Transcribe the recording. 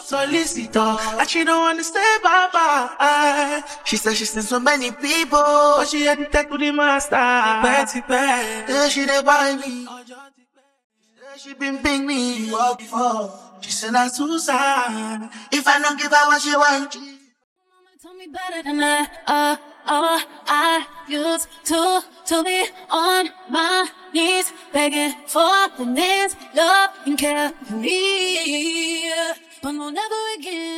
solicitor, and she don't wanna stay bye-bye. She said she's seen so many people, but she had to take to the master. Betty Bad, yeah, she dey buy me. Yeah, she been ping me before. She said I'm too sad if I don't give her what she want. Mama told me better than that. I used to be on my knees, begging for the man's love and care for me. But no, never again.